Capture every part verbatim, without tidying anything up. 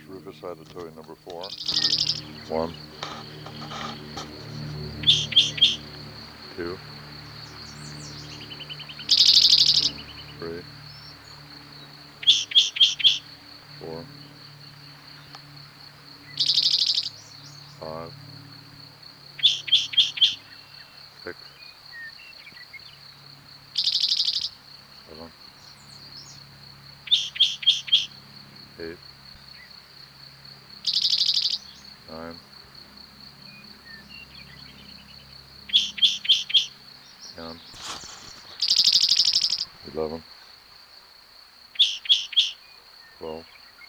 Rufus Auditory number four. One, two, three, four, five, six, seven, eight, nine, ten, eleven, twelve,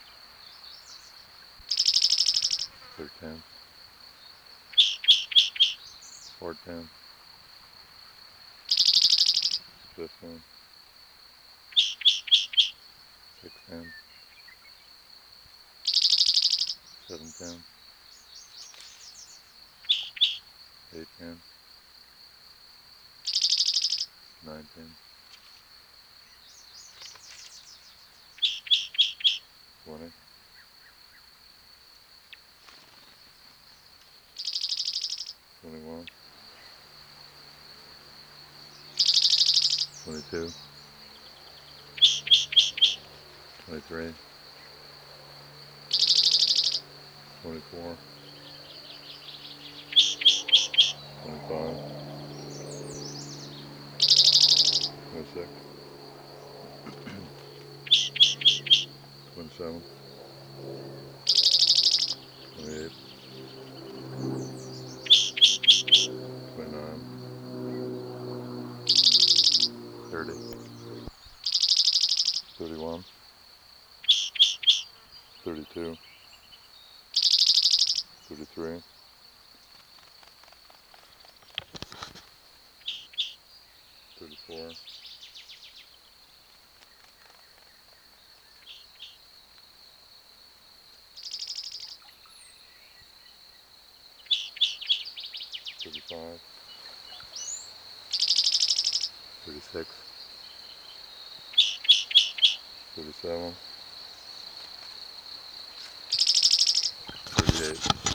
thirteen, fourteen, fifteen, sixteen, seventeen, eighteen, nineteen, twenty, twenty-one, twenty-two, twenty-three, twenty-four, twenty-five, twenty-six, twenty-seven, twenty-eight, twenty-nine, thirty, thirty-one, thirty-two, thirty-three, thirty-four, thirty-five, thirty-six, thirty-seven, thirty-eight.